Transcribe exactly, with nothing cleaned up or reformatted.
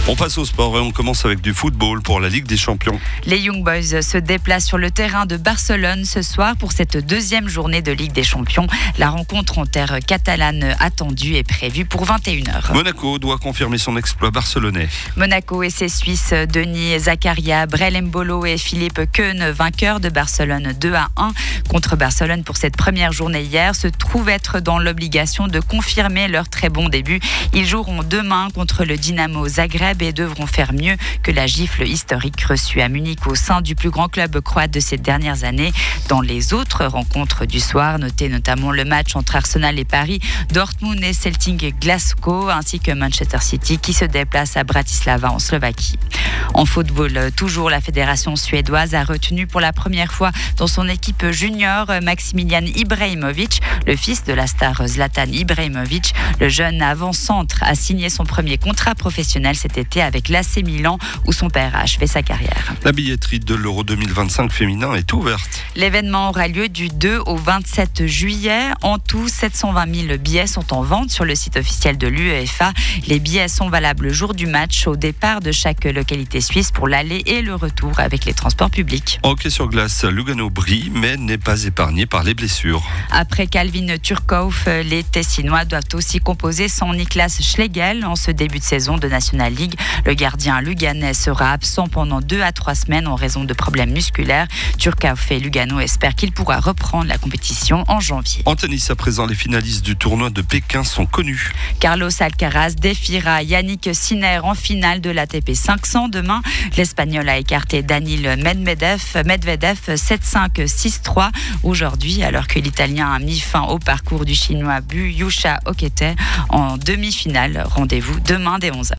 On passe au sport et on commence avec du football pour la Ligue des Champions. Les Young Boys se déplacent sur le terrain de Barcelone ce soir pour cette deuxième journée de Ligue des Champions. La rencontre en terre catalane attendue est prévue pour vingt et une heures. Monaco doit confirmer son exploit barcelonais. Monaco et ses Suisses Denis Zakaria, Brel Mbolo et Philippe Keun, vainqueurs de Barcelone deux à un contre Barcelone pour cette première journée hier, se trouvent être dans l'obligation de confirmer leur très bon début. Ils joueront demain contre le Dynamo Zagreb et devront faire mieux que la gifle historique reçue à Munich au sein du plus grand club croate de ces dernières années. Dans les autres rencontres du soir, notez notamment le match entre Arsenal et Paris, Dortmund et Celtic Glasgow, ainsi que Manchester City qui se déplace à Bratislava en Slovaquie. En football, toujours la fédération suédoise a retenu pour la première fois dans son équipe junior Maximilian Ibrahimovic, le fils de la star Zlatan Ibrahimovic. Le jeune avant-centre a signé son premier contrat professionnel cet été avec l'A C Milan où son père a achevé sa carrière. La billetterie de l'Euro deux mille vingt-cinq féminin est ouverte. L'événement aura lieu du deux au vingt-sept juillet. En tout, sept cent vingt mille billets sont en vente sur le site officiel de l'UEFA. Les billets sont valables le jour du match au départ de chaque localité suisse pour l'aller et le retour avec les transports publics. Hockey sur glace, Lugano brille mais n'est pas épargné par les blessures. Après Calvin Turkov, les Tessinois doivent aussi composer sans Niklas Schlegel en ce début de saison de National League. Le gardien luganais sera absent pendant deux à trois semaines en raison de problèmes musculaires. Turkov et Lugano espèrent qu'il pourra reprendre la compétition en janvier. En tennis à présent, les finalistes du tournoi de Pékin sont connus. Carlos Alcaraz défiera Yannick Sinner en finale de l'A T P cinq cents demain. L'Espagnol a écarté Danil Medvedev, Medvedev sept cinq six trois aujourd'hui, alors que l'Italien a mis fin au parcours du Chinois Buyusha Okete en demi-finale. Rendez-vous demain dès onze heures.